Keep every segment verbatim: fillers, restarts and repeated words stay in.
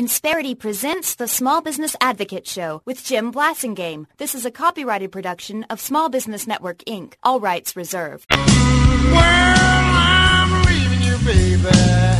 Insperity presents the Small Business Advocate Show with Jim Blasingame. This is a copyrighted production of Small Business Network, Incorporated. All rights reserved. Well, I'm leaving you, baby.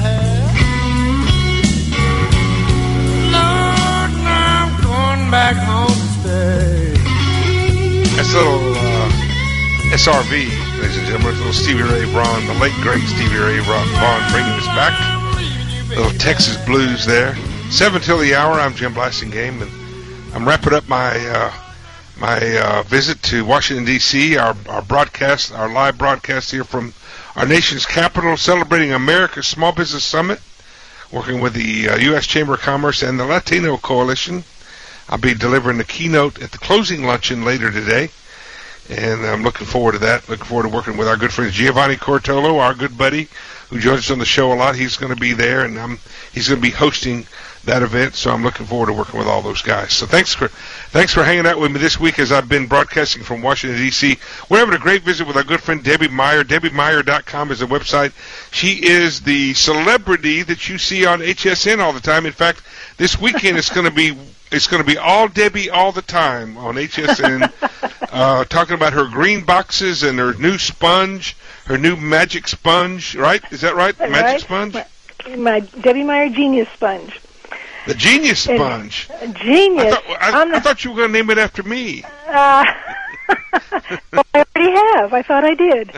Lord, I'm going back home to stay. That's a little uh, S R V, ladies and gentlemen. A little Stevie Ray Vaughan, the late great Stevie Ray Vaughan, bringing us back. A little Texas blues there. Seven till the hour. I'm Jim Blasingame, and I'm wrapping up my uh, my uh, visit to Washington D C. Our our broadcast, our live broadcast here from our nation's capital, celebrating America's Small Business Summit, working with the uh, U S Chamber of Commerce and the Latino Coalition. I'll be delivering the keynote at the closing luncheon later today, and I'm looking forward to that. Looking forward to working with our good friend Giovanni Cortolo, our good buddy, who joins us on the show a lot. He's going to be there, and I'm, he's going to be hosting that event, so I'm looking forward to working with all those guys. So thanks for thanks for hanging out with me this week as I've been broadcasting from Washington, D C. We're having a great visit with our good friend Debbie Meyer. Debbie Meyer dot com is the website. She is the celebrity that you see on H S N all the time. In fact, this weekend it's going to be it's going to be all Debbie all the time on H S N, uh, talking about her green boxes and her new sponge, her new magic sponge, right? Is that right? That's magic right. sponge? My, my Debbie Meyer Genius Sponge. The Genius Sponge. And, genius. I thought, I, I thought you were going to name it after me. Uh, well, I already have. I thought I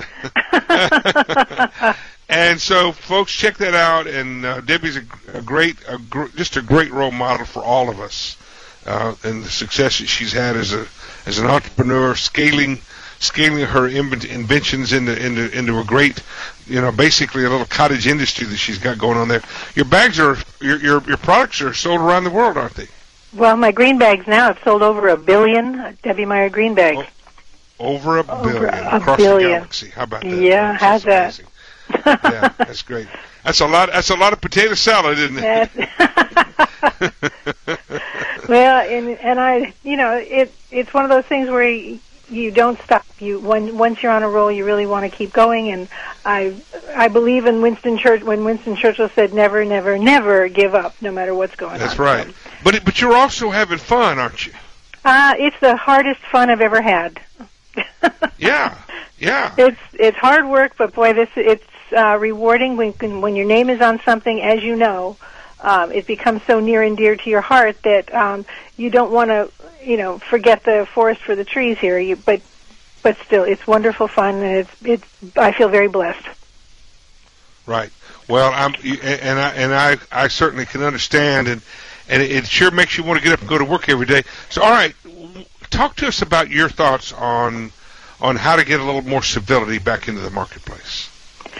did. And so, folks, check that out. And uh, Debbie's a, a great, a gr- just a great role model for all of us, uh, and the success that she's had as a as an entrepreneur, scaling scaling her inven- inventions into into into a great, you know, basically a little cottage industry that she's got going on there. Your bags are your your your products are sold around the world, aren't they? Well, my green bags now have sold over a billion Debbie Meyer green bags. Oh, over a billion over a across billion. the galaxy. How about that? Yeah, how's that? Amazing. Yeah, that's great. That's a lot. That's a lot of potato salad, isn't it? Well, and and I, you know, it it's one of those things where you, you don't stop. You when once you're on a roll, you really want to keep going. And I I believe in Winston Churchill when Winston Churchill said, "Never, never, never give up, no matter what's going That's on." That's right. But it, but you're also having fun, aren't you? Uh, it's the hardest fun I've ever had. Yeah, yeah. It's it's hard work, but boy, this it's uh, rewarding when when your name is on something. As you know, um, it becomes so near and dear to your heart that um, you don't want to, you know, forget the forest for the trees here. You, but but still, it's wonderful fun, and it's it's. I feel very blessed. Right. Well, I'm and I and I I certainly can understand, and and it sure makes you want to get up and go to work every day. So, all right. Talk to us about your thoughts on on how to get a little more civility back into the marketplace.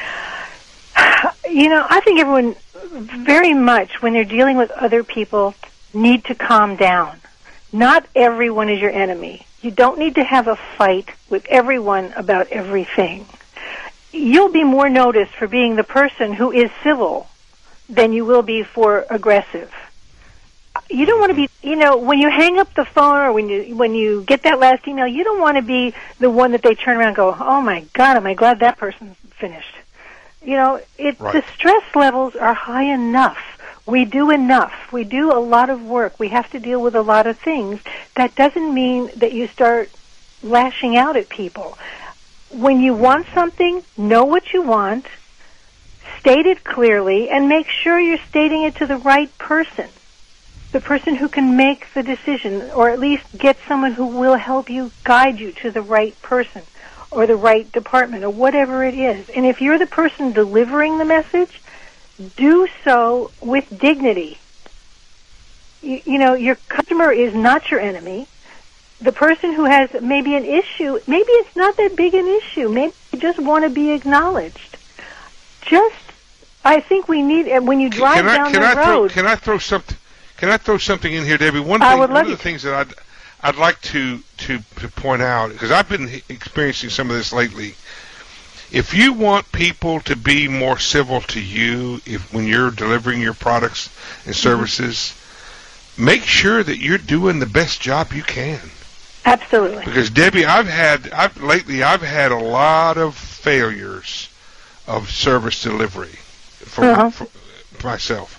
You know, I think everyone very much, when they're dealing with other people, need to calm down. Not everyone is your enemy. You don't need to have a fight with everyone about everything. You'll be more noticed for being the person who is civil than you will be for aggressive. You don't want to be, you know, when you hang up the phone or when you when you get that last email, you don't want to be the one that they turn around and go, "Oh my God, am I glad that person's finished." You know, it right. The stress levels are high enough. We do enough. We do a lot of work. We have to deal with a lot of things. That doesn't mean that you start lashing out at people. When you want something, know what you want, state it clearly, and make sure you're stating it to the right person. The person who can make the decision, or at least get someone who will help you, guide you to the right person or the right department or whatever it is. And if you're the person delivering the message, do so with dignity. You, you know, your customer is not your enemy. The person who has maybe an issue, maybe it's not that big an issue. Maybe you just want to be acknowledged. Just, I think we need, when you drive can I, down can the I road... Throw, can I throw something... Can I throw something in here, Debbie? One I thing, would love one of the to. things that I'd I'd like to to, to point out, because I've been experiencing some of this lately. If you want people to be more civil to you, if when you're delivering your products and services, mm-hmm. make sure that you're doing the best job you can. Absolutely. Because Debbie, I've had I've lately I've had a lot of failures of service delivery for, uh-huh. for myself.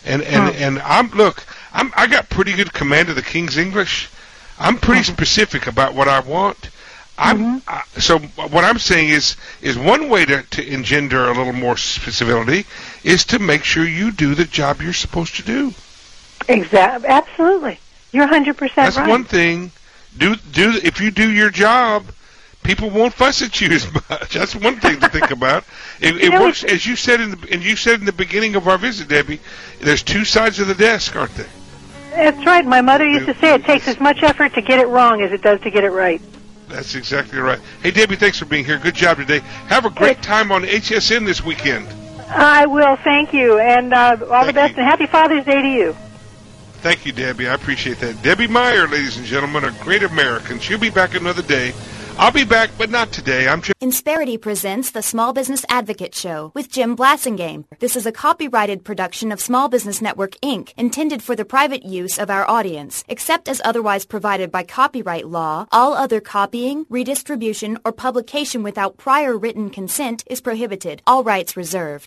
And and, Hmm. and I'm look, I'm I got pretty good command of the King's English. I'm pretty Mm-hmm. specific about what I want. I'm uh, so what I'm saying is is one way to, to engender a little more civility is to make sure you do the job you're supposed to do. Exactly. Absolutely. You're one hundred percent That's right. one thing. Do do if you do your job, people won't fuss at you as much. That's one thing to think about. It, it You know, works it's- as you said in the and you said in the beginning of our visit, Debbie. There's two sides of the desk, aren't there? That's right. My mother used to say it takes as much effort to get it wrong as it does to get it right. That's exactly right. Hey, Debbie, thanks for being here. Good job today. Have a great time on H S N this weekend. I will. Thank you. And uh, all Thank the best you. and happy Father's Day to you. Thank you, Debbie. I appreciate that. Debbie Meyer, ladies and gentlemen, a great American. She'll be back another day. I'll be back, but not today. I'm Jim. Insperity presents the Small Business Advocate Show with Jim Blassingame. This is a copyrighted production of Small Business Network, Incorporated, intended for the private use of our audience. Except as otherwise provided by copyright law, all other copying, redistribution, or publication without prior written consent is prohibited. All rights reserved.